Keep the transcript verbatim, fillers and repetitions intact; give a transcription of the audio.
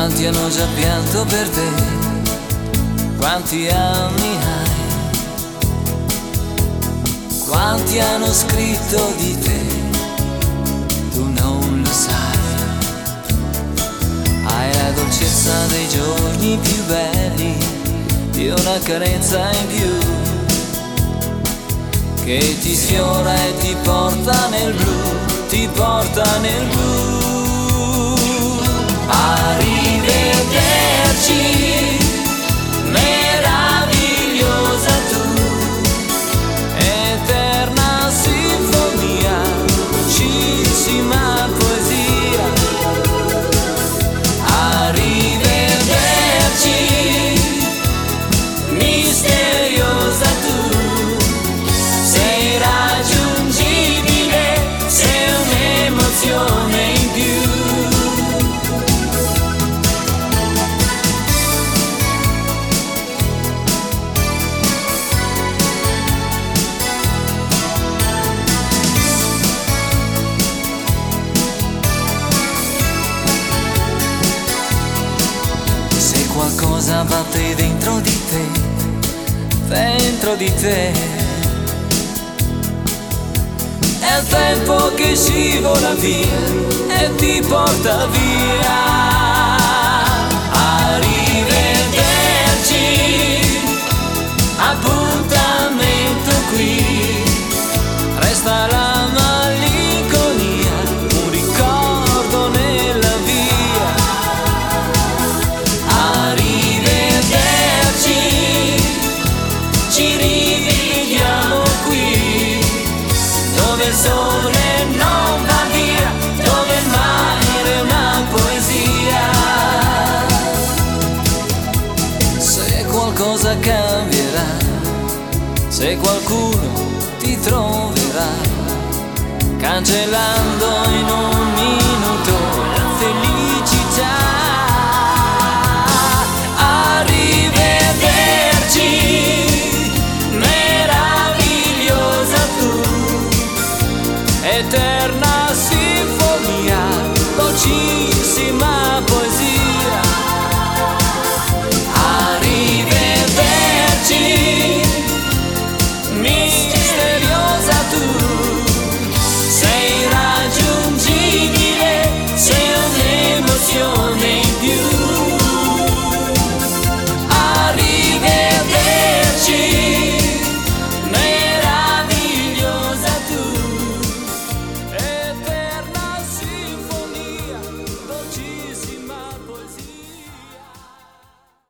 Quanti hanno già pianto per te, quanti anni hai, quanti hanno scritto di te, tu non lo sai. Hai la dolcezza dei giorni più belli, di una carezza in più, che ti sfiora e ti porta nel blu, ti porta nel blu. Arrivederci, meravigliosa tu, eterna sinfonia, dolcissima poesia. Arrivederci, misteriosa tu, sei raggiungibile, sei un'emozione in più. Qualcosa batte dentro di te, dentro di te. È il tempo che scivola via e ti porta via. Arrivederci, appuntamento qui, resta la malinconia, un ricordo nella via. Ci rivediamo qui, dove il sole non va via, dove il mare è una poesia. Se qualcosa cambierà, se qualcuno ti troverà, cancellando in un